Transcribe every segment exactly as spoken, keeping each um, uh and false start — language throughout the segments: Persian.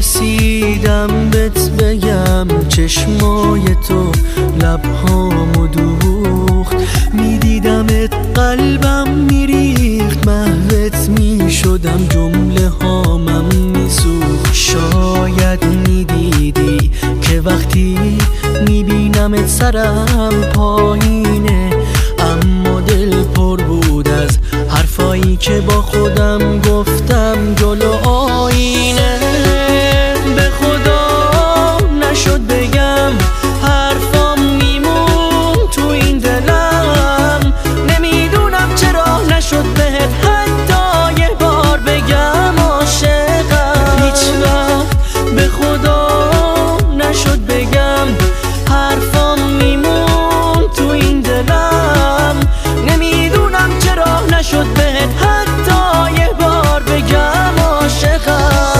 رسیدم بهت بگم چشمای تو لبهامو دوخت، میدیدمت قلبم میریخت، محوت میشدم جمله هامم میسوخت. شاید میدیدی که وقتی میبینمت سرم پایینه، اما دل پر بود از حرفایی که با خودم گفتم جلو آینه. به خدا نشد بگم حرفام میمون تو این دلم، نمیدونم چرا نشد بهت حتی یه بار بگم عاشقم. هیچ وقت به خدا نشد بگم حرفام میمون تو این دلم، نمیدونم چرا نشد بهت حتی یه بار بگم عاشقم.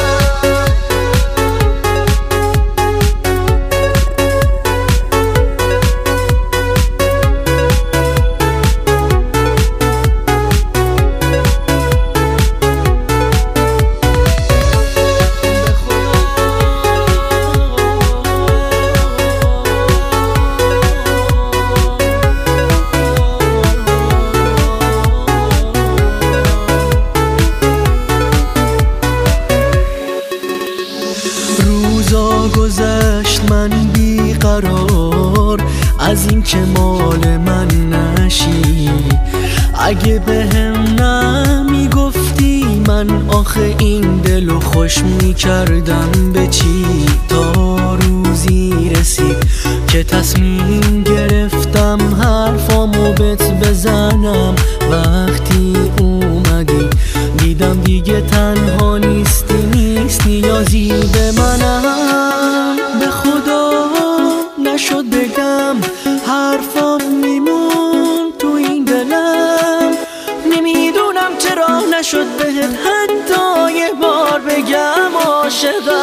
روزا گذشت من بیقرار از این که مال من نشی، اگه بهم نمیگفتی من آخه این دلو خوش میکردم به چی؟ تا روزی رسید که تصمیم گرفتم حرفامو بهت بزنم. وقتی اومدی دیدم دیگه تنها نیستی، نیست نیازی به منم. به خدا نشد بگم حرفام میمون تو این دلم، نمیدونم چرا نشد بهت حتی یه بار بگم عاشقم.